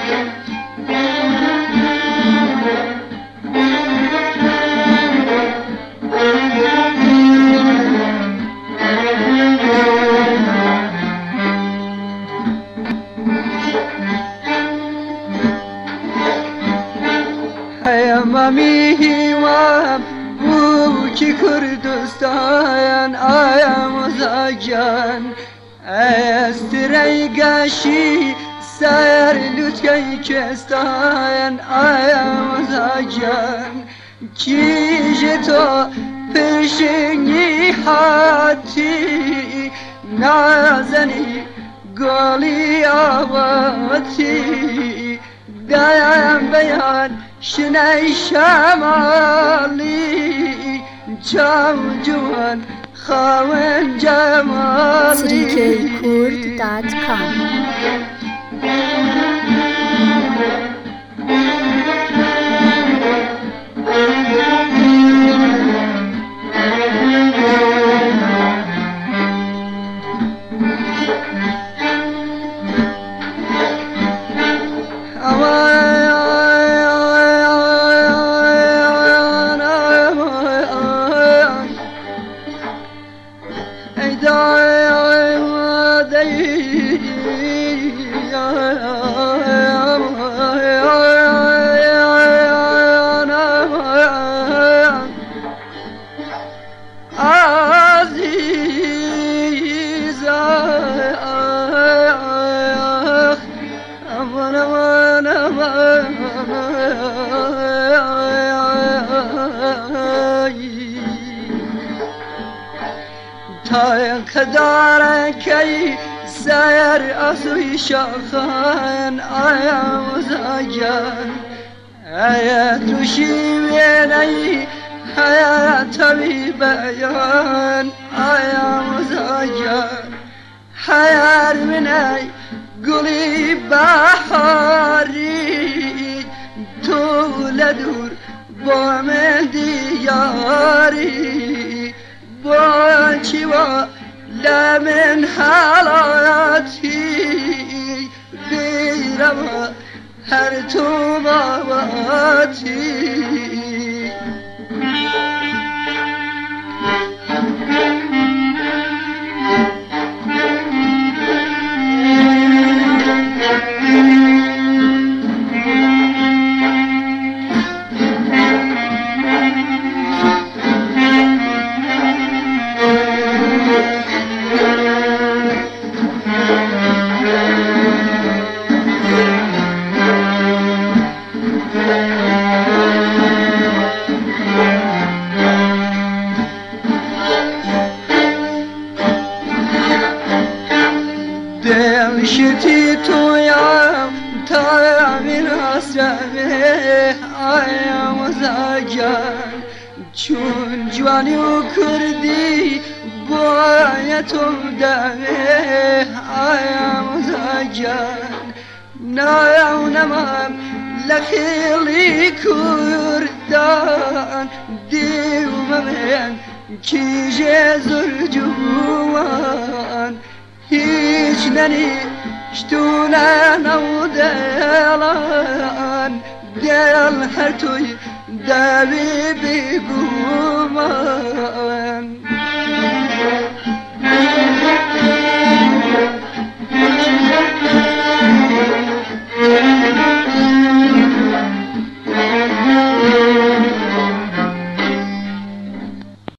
میوام بو کی کردستان آیم زاجان استری گشی سر لطکی کستان آیم زاجان کیج تو پشنی حاتی نازنی گلی آواتی دایم بیان شنای شمالی جام جوان خاون جمالی www.3kkurd.com تا کدار کی سر اسوی شاخان آیا زاجان آیا توشی وینی آیا طبیب بیان آیا زاجان حیار منی گلی بحاری طول دور با من دیاری با چیوا لمن حالاتی بیرم هر تو باباتی دمشتی تویم تا من اسرمه آیم زاجان چون جوانی و کردی باید تو دمه آیم زاجان ناونمم لخیلی کردان دیومم کیجه زرجوان هیچ ننیشتونه نو دلان دل هر توی دوی بگومان